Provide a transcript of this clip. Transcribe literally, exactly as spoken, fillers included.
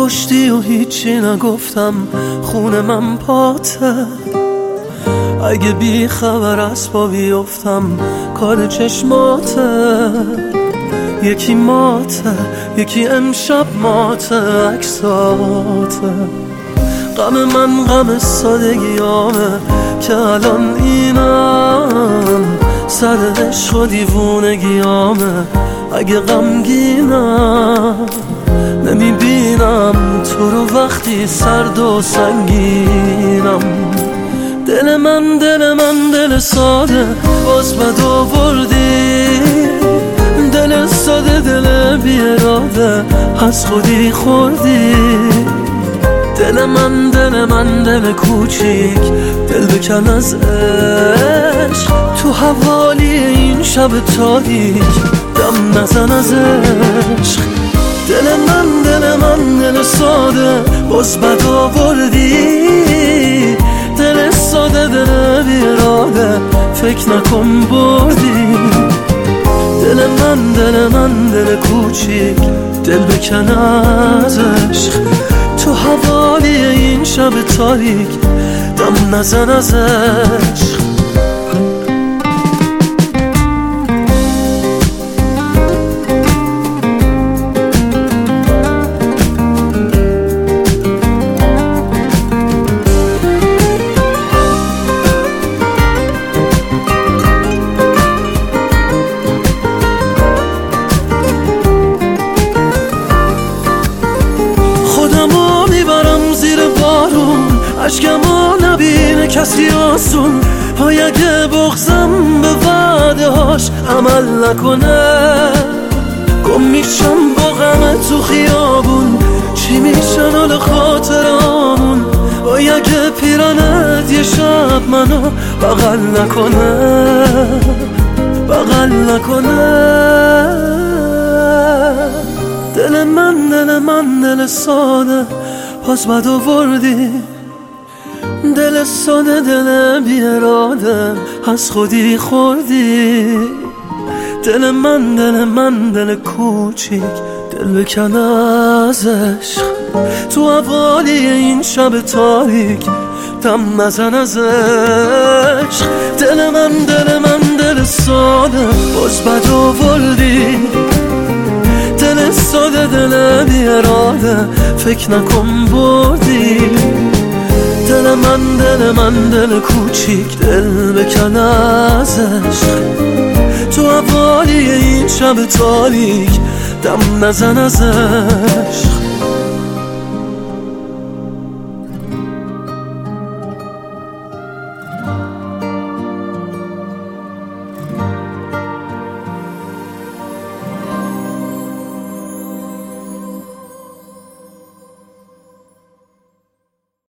کشتی و هیچی نگفتم، خون من پاته. اگه بی خبر از پا بیفتم کار چشماته. یکی ماته یکی امشب ماته عکساته. غم من غم سادگیامه که الان اینم، سر عشق و دیوونگیامه. اگه غمگینم نمیبینم تو رو وقتی سرد و سنگینم. دل من دل من دل ساده باز بد آوردی. دل ساده دل بی اراده از خودی خوردی. دل من دل من دل کوچیک دل بکن از عشق. تو حوالی این شب تاریک دم نزن از عشق. دل من دل من دل ساده باز بد آوردی. دل ساده دل بی اراده فکر نکن بردی. دل من دل من دل کوچیک دل بکن از عشق. تو حوالی این شب تاریک دم نزن از عشق. عشقمو نبینه کسی آسون. های اگه بغزم به وعده هاش عمل نکنه، گم میشم با غم تو خیابون. چی میشن حال خاطرامون؟ های اگه پیرانت یه شب منو بغل نکنه، بغل نکنه. دل من دل من دل ساده باز بد آوردی. دل ساده دل بی اراده از خودی خوردی. دل من دل من دل کوچیک دل بکن از عشق. تو حوالی این شب تاریک دم نزن از عشق. دل من دل من دل ساده باز بد آوردی. دل ساده دل بی اراده فکر نکن بردی. دل من دل من دل کوچیک دل بکن از عشق. تو حوالی این شب تاریک دم نزن از عشق.